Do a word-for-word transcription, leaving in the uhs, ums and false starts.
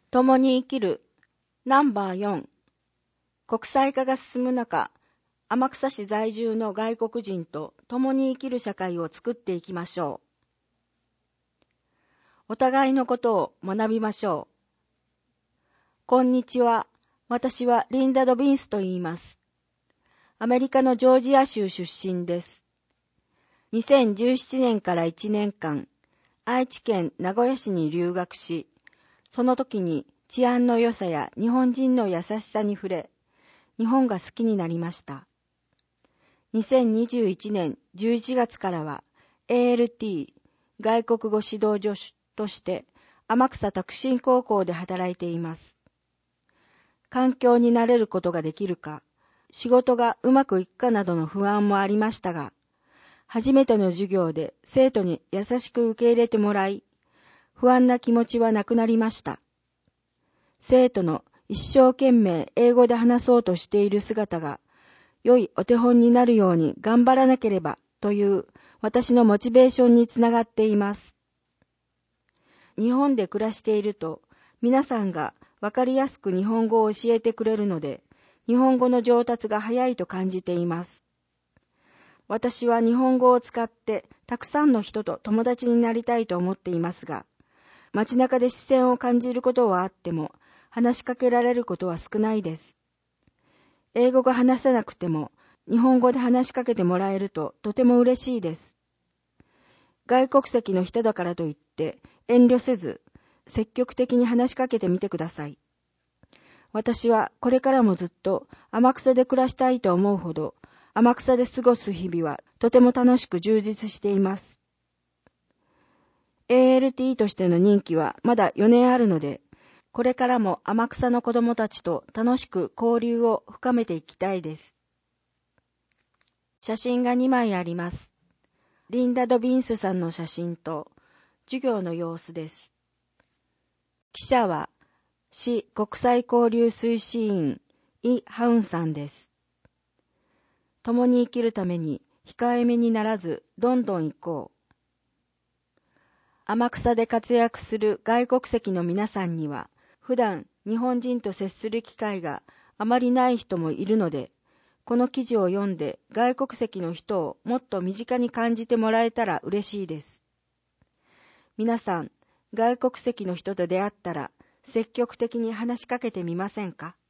共に生きるナンバーよん。国際化が進む中、天草市在住の外国人と共に生きる社会を作っていきましょう。お互いのことを学びましょう。こんにちは。私はリンダ・ドビンスと言います。アメリカのジョージア州出身です。にせんじゅうななねんからいちねんかん、愛知県名古屋市に留学し、その時に治安の良さや日本人の優しさに触れ、日本が好きになりました。にせんにじゅういちねんじゅういちがつからは エーエルティー 外国語指導助手として天草拓伸高校で働いています。環境に慣れることができるか、仕事がうまくいくかなどの不安もありましたが、初めての授業で生徒に優しく受け入れてもらい、不安な気持ちはなくなりました。生徒の一生懸命英語で話そうとしている姿が、良いお手本になるように頑張らなければという私のモチベーションにつながっています。日本で暮らしていると、皆さんがわかりやすく日本語を教えてくれるので、日本語の上達が早いと感じています。私は日本語を使ってたくさんの人と友達になりたいと思っていますが、街中で視線を感じることはあっても、話しかけられることは少ないです。英語が話せなくても、日本語で話しかけてもらえるととても嬉しいです。外国籍の人だからといって遠慮せず、積極的に話しかけてみてください。私はこれからもずっと天草で暮らしたいと思うほど、天草で過ごす日々はとても楽しく充実しています。エーエルティー としての任期はまだよねんあるので、これからも天草の子供たちと楽しく交流を深めていきたいです。写真がにまいあります。リンダ・ドビンスさんの写真と授業の様子です。記者は市国際交流推進員イ・ハウンさんです。共に生きるために控えめにならずどんどん行こう。天草で活躍する外国籍の皆さんには、普段日本人と接する機会があまりない人もいるので、この記事を読んで外国籍の人をもっと身近に感じてもらえたら嬉しいです。皆さん、外国籍の人と出会ったら積極的に話しかけてみませんか？